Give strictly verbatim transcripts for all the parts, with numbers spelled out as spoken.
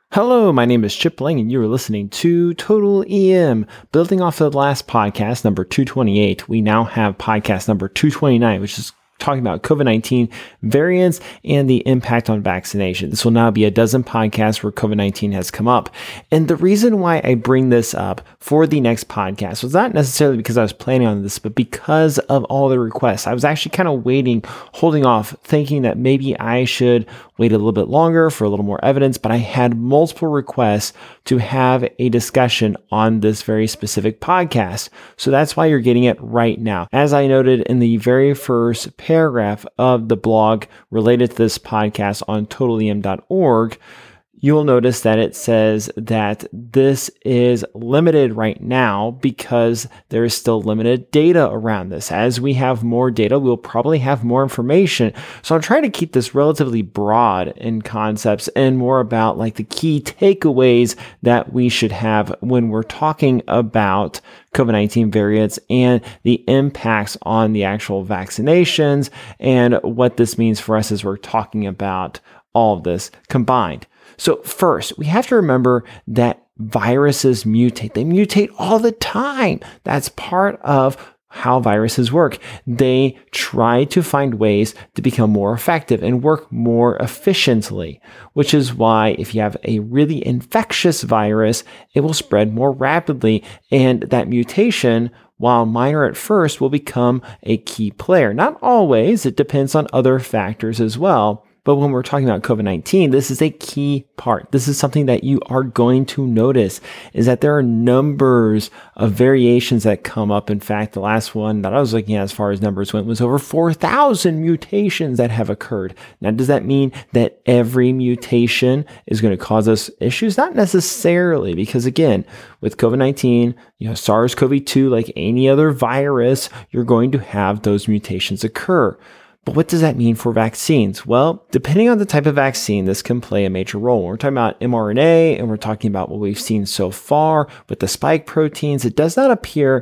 Hello, my name is Chip Lang, and you are listening to Total E M. Building off of the last podcast, number two twenty-eight, we now have podcast number two twenty-nine, which is talking about COVID nineteen variants and the impact on vaccination. This will now be a dozen podcasts where COVID nineteen has come up. And the reason why I bring this up for the next podcast was not necessarily because I was planning on this, but because of all the requests. I was actually kind of waiting, holding off, thinking that maybe I should wait a little bit longer for a little more evidence, but I had multiple requests to have a discussion on this very specific podcast. So that's why you're getting it right now. As I noted in the very first paragraph of the blog related to this podcast on total e m dot org, you will notice that it says that this is limited right now because there is still limited data around this. As we have more data, we'll probably have more information. So I'm trying to keep this relatively broad in concepts and more about like the key takeaways that we should have when we're talking about COVID nineteen variants and the impacts on the actual vaccinations and what this means for us as we're talking about all of this combined. So first, we have to remember that viruses mutate. They mutate all the time. That's part of how viruses work. They try to find ways to become more effective and work more efficiently, which is why if you have a really infectious virus, it will spread more rapidly. And that mutation, while minor at first, will become a key player. Not always. It depends on other factors as well. But when we're talking about COVID nineteen, this is a key part. This is something that you are going to notice is that there are numbers of variations that come up. In fact, the last one that I was looking at as far as numbers went was over four thousand mutations that have occurred. Now, does that mean that every mutation is going to cause us issues? Not necessarily, because again, with COVID nineteen, you know, SARS-C o V two, like any other virus, you're going to have those mutations occur. But what does that mean for vaccines? Well, depending on the type of vaccine, this can play a major role. When we're talking about mRNA and we're talking about what we've seen so far with the spike proteins, it does not appear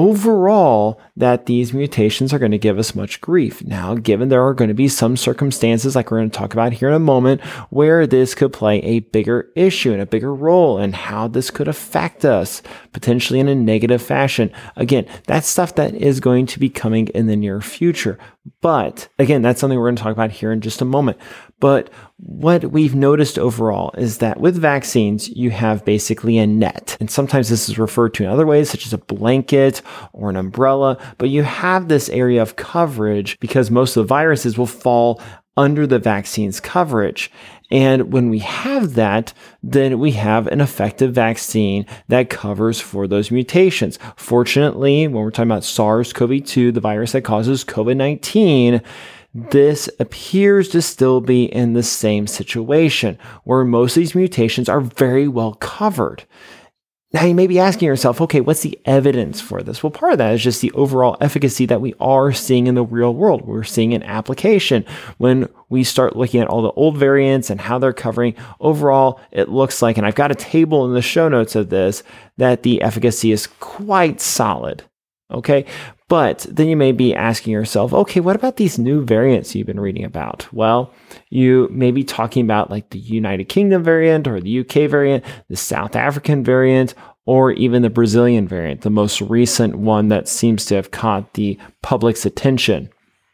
overall that these mutations are going to give us much grief. Now, given there are going to be some circumstances like we're going to talk about here in a moment where this could play a bigger issue and a bigger role and how this could affect us potentially in a negative fashion. Again, that's stuff that is going to be coming in the near future. But again, that's something we're going to talk about here in just a moment. But what we've noticed overall is that with vaccines, you have basically a net. And sometimes this is referred to in other ways, such as a blanket or an umbrella. But you have this area of coverage because most of the viruses will fall under the vaccine's coverage. And when we have that, then we have an effective vaccine that covers for those mutations. Fortunately, when we're talking about SARS-C o V two, the virus that causes COVID nineteen, this appears to still be in the same situation where most of these mutations are very well covered. Now, you may be asking yourself, okay, what's the evidence for this? Well, part of that is just the overall efficacy that we are seeing in the real world. We're seeing an application. When we start looking at all the old variants and how they're covering, overall, it looks like, and I've got a table in the show notes of this, that the efficacy is quite solid. Okay, but then you may be asking yourself, okay, what about these new variants you've been reading about? Well, you may be talking about like the United Kingdom variant or the U K variant, the South African variant, or even the Brazilian variant, the most recent one that seems to have caught the public's attention.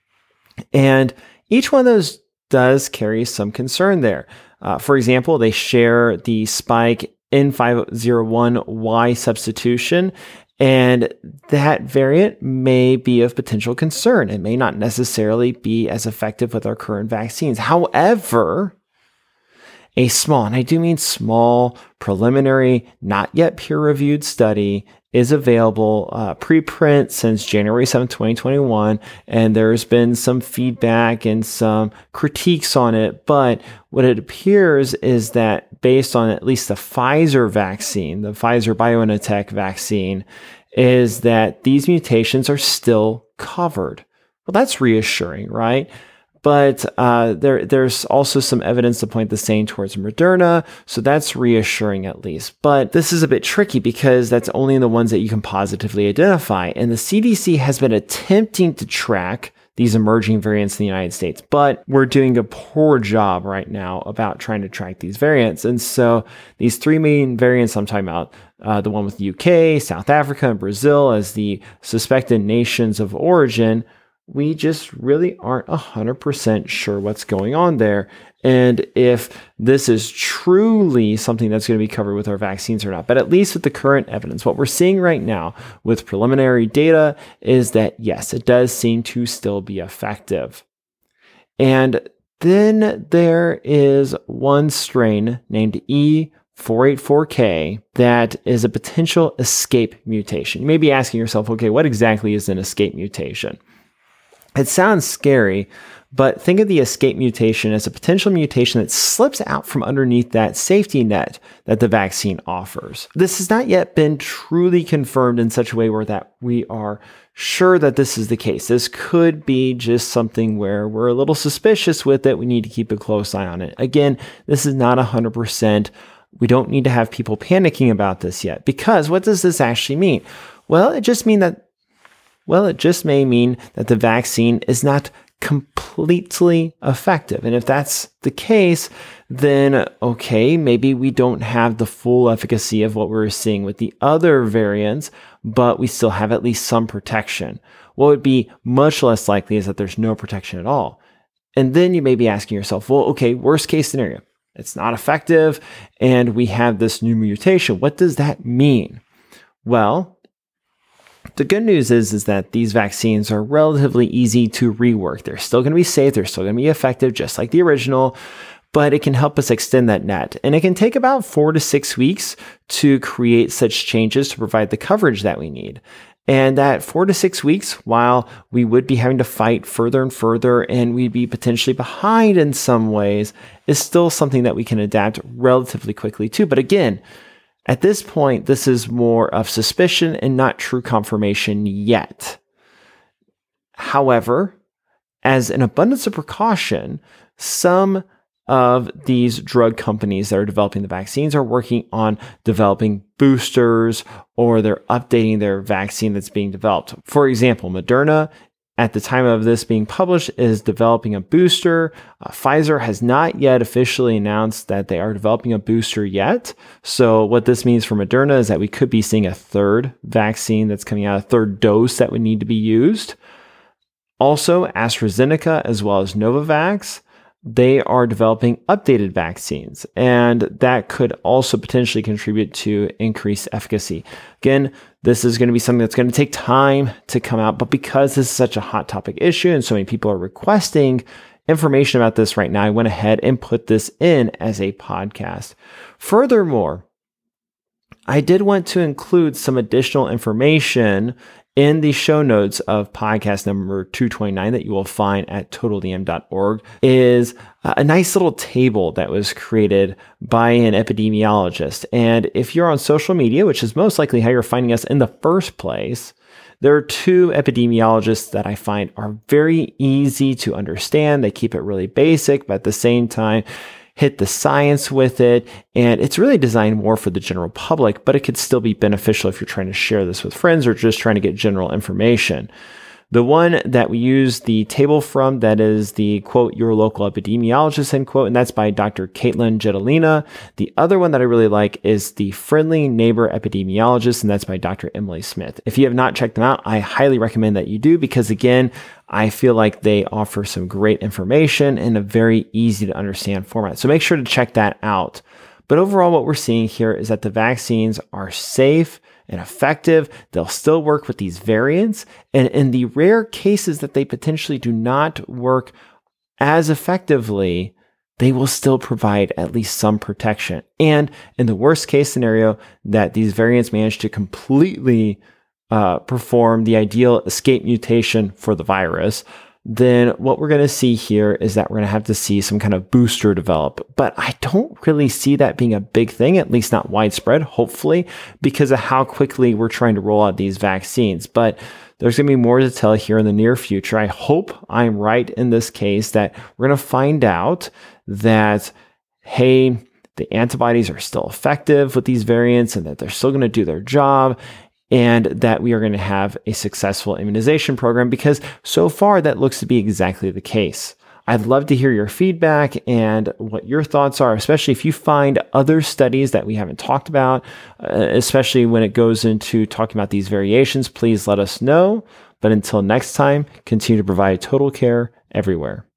And each one of those does carry some concern there. Uh, for example, they share the spike N five oh one Y substitution, and that variant may be of potential concern. It may not necessarily be as effective with our current vaccines. However, a small, and I do mean small, preliminary, not yet peer-reviewed study is available, uh, preprint since January seventh, twenty twenty-one, and there's been some feedback and some critiques on it, but what it appears is that based on at least the Pfizer vaccine, the Pfizer-BioNTech vaccine, is that these mutations are still covered. Well, that's reassuring, right? But uh, there, there's also some evidence to point the same towards Moderna, so that's reassuring at least. But this is a bit tricky because that's only the ones that you can positively identify. And the C D C has been attempting to track these emerging variants in the United States. But we're doing a poor job right now about trying to track these variants. And so these three main variants I'm talking about, uh, the one with the U K, South Africa, and Brazil as the suspected nations of origin, we just really aren't one hundred percent sure what's going on there. And if this is truly something that's going to be covered with our vaccines or not. But at least with the current evidence, what we're seeing right now with preliminary data is that, yes, it does seem to still be effective. And then there is one strain named E four eighty-four K that is a potential escape mutation. You may be asking yourself, okay, what exactly is an escape mutation? It sounds scary, but think of the escape mutation as a potential mutation that slips out from underneath that safety net that the vaccine offers. This has not yet been truly confirmed in such a way where that we are sure that this is the case. This could be just something where we're a little suspicious with it. We need to keep a close eye on it. Again, this is not one hundred percent. We don't need to have people panicking about this yet, because what does this actually mean? Well, it just mean that Well, it just may mean that the vaccine is not completely effective. And if that's the case, then okay, maybe we don't have the full efficacy of what we're seeing with the other variants, but we still have at least some protection. What would be much less likely is that there's no protection at all. And then you may be asking yourself, well, okay, worst case scenario, it's not effective and we have this new mutation. What does that mean? Well, the good news is, is that these vaccines are relatively easy to rework. They're still going to be safe. They're still going to be effective, just like the original, but it can help us extend that net. And it can take about four to six weeks to create such changes to provide the coverage that we need. And that four to six weeks, while we would be having to fight further and further, and we'd be potentially behind in some ways, is still something that we can adapt relatively quickly to. But again, at this point, this is more of suspicion and not true confirmation yet. However, as an abundance of precaution, some of these drug companies that are developing the vaccines are working on developing boosters, or they're updating their vaccine that's being developed. For example, Moderna, at the time of this being published, is developing a booster. Uh, Pfizer has not yet officially announced that they are developing a booster yet. So what this means for Moderna is that we could be seeing a third vaccine that's coming out, a third dose that would need to be used. Also, AstraZeneca as well as Novavax, they are developing updated vaccines, and that could also potentially contribute to increased efficacy. Again, this is going to be something that's going to take time to come out, but because this is such a hot topic issue and so many people are requesting information about this right now, I went ahead and put this in as a podcast. Furthermore, I did want to include some additional information in the show notes of podcast number two twenty-nine that you will find at total d m dot org is a nice little table that was created by an epidemiologist. And if you're on social media, which is most likely how you're finding us in the first place, there are two epidemiologists that I find are very easy to understand. They keep it really basic, but at the same time, hit the science with it. And it's really designed more for the general public, but it could still be beneficial if you're trying to share this with friends or just trying to get general information. The one that we use the table from, that is the quote, your local epidemiologist, end quote, and that's by Doctor Caitlin Jetelina. The other one that I really like is the friendly neighbor epidemiologist, and that's by Doctor Emily Smith. If you have not checked them out, I highly recommend that you do, because again, I feel like they offer some great information in a very easy to understand format. So make sure to check that out. But overall, what we're seeing here is that the vaccines are safe and effective. They'll still work with these variants. And in the rare cases that they potentially do not work as effectively, they will still provide at least some protection. And in the worst case scenario, that these variants manage to completely uh, perform the ideal escape mutation for the virus, then what we're going to see here is that we're going to have to see some kind of booster develop. But I don't really see that being a big thing, at least not widespread, hopefully, because of how quickly we're trying to roll out these vaccines. But there's going to be more to tell here in the near future. I hope I'm right in this case, that we're going to find out that, hey, the antibodies are still effective with these variants and that they're still going to do their job. and that we are going to have a successful immunization program, because so far that looks to be exactly the case. I'd love to hear your feedback and what your thoughts are, especially if you find other studies that we haven't talked about, uh, especially when it goes into talking about these variations. Please let us know. But until next time, continue to provide total care everywhere.